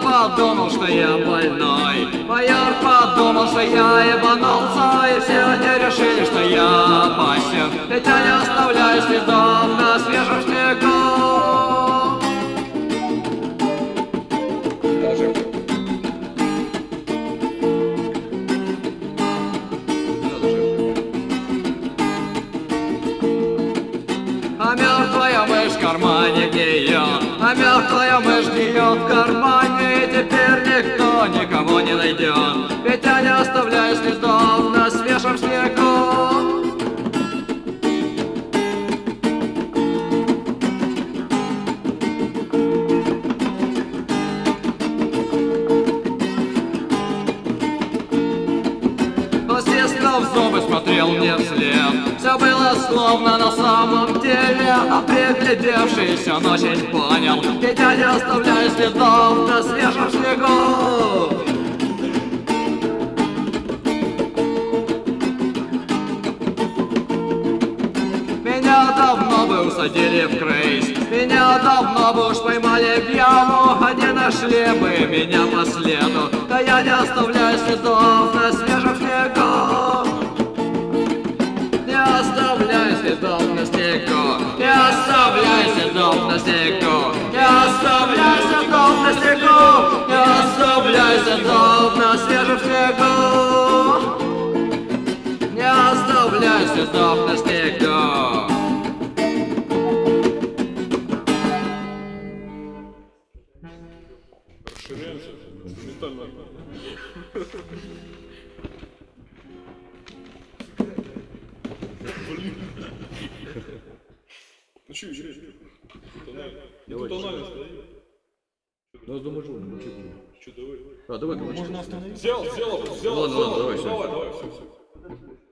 подумал, что я больной. Майор подумал, что я ебанулся, и все они решили, что я опасен. Ведь я не оставляю следов на свежем снегу. А мертвая мышь в кармане гниет, а мертвая мышь гниет в кармане, и теперь никто никого не найдет, ведь я не оставляю следов на свежем снегу. В зубы смотрел мне вслед. Все было словно на самом деле, а приглядевшись, он очень понял, ведь я не оставляю следов на свежем снегу. Меня давно бы усадили в крейс, меня давно бы уж поймали в яму, а не нашли бы меня по следу. Да я не оставляю следов на свежем снегу. Не оставляй следов на снегу, не оставляй следов на снегу, не оставляй следов на снегу, не оставляй следов на свежем снегу, не оставляй следов на снегу. Расширяемся моментально. Блин. Ну что, Юрий? Тут анализ стоит. Ну, я думаю, что Что, давай. давай, короче. Можно остановиться? Взял. Ладно, давай, Давай, все.